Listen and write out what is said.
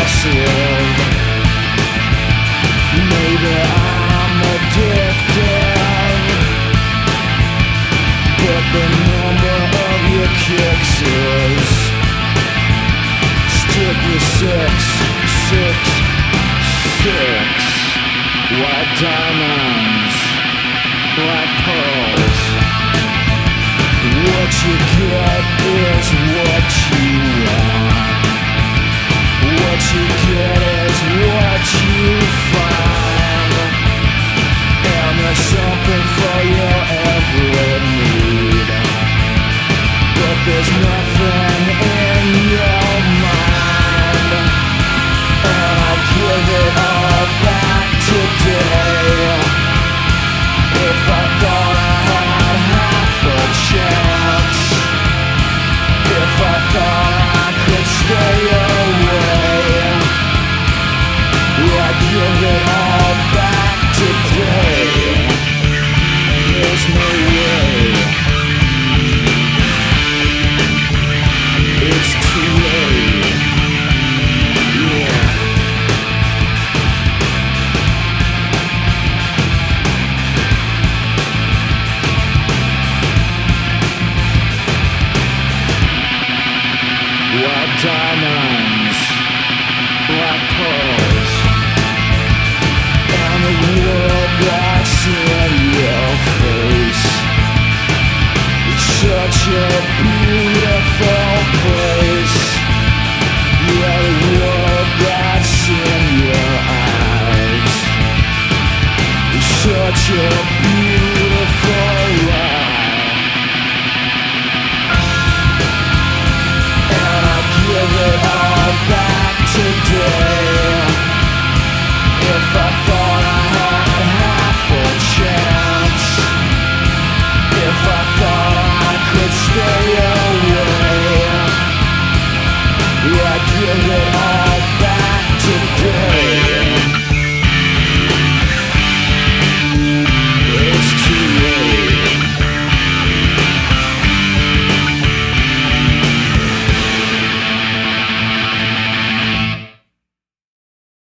obsessive. Maybe I'm addicted, but the number of your kicks is stick with six, six, six. White diamonds, black pearls. What you get is what you want. What you get is what you find.